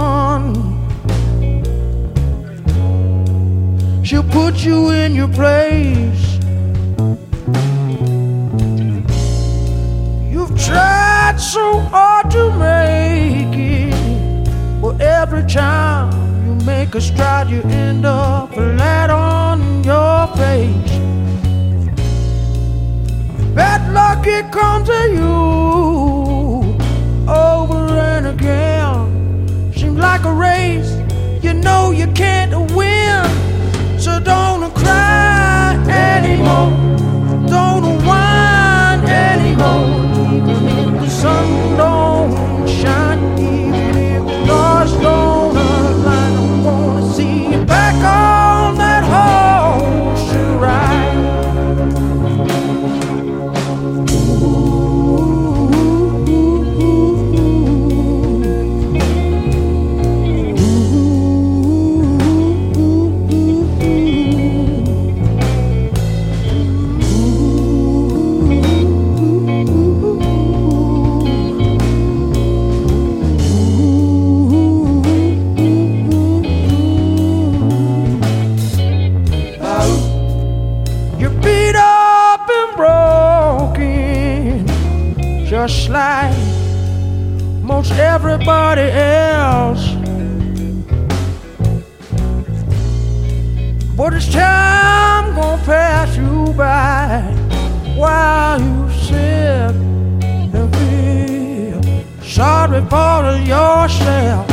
on. She'll put you in your place. You've tried so hard to make it, but every time you make a stride, you end up flat on your face. Bad luck, it comes to you over and again. Seems like a race, you know you can't win. So don't cry anymore, don't whine anymore. Even if the sun don't shine, even if the stars don't align, I wanna see you back on that horse and ride. Just like most everybody else, but this time gonna pass you by while you sit and feel sorry for yourself.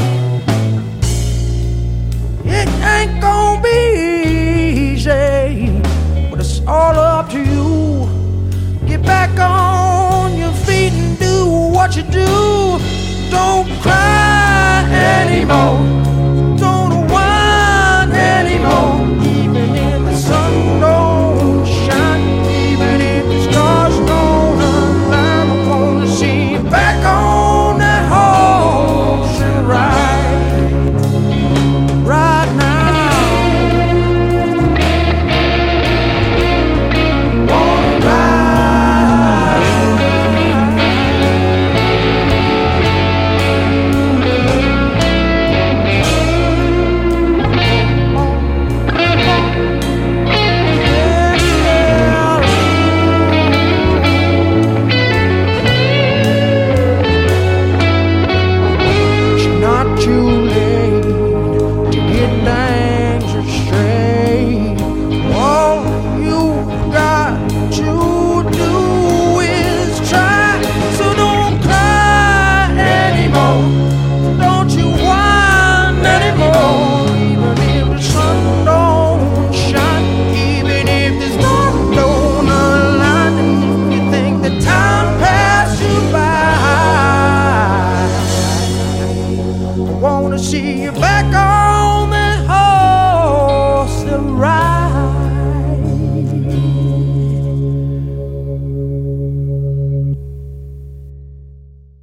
It ain't gonna be easy, but it's all up to you. Get back on your feet and do what you do. Don't cry anymore, don't whine anymore. Even if the sun don't shine, even if the stars don't align, I wanna see you back on that horse and ride right now. Wanna ride. See you back on.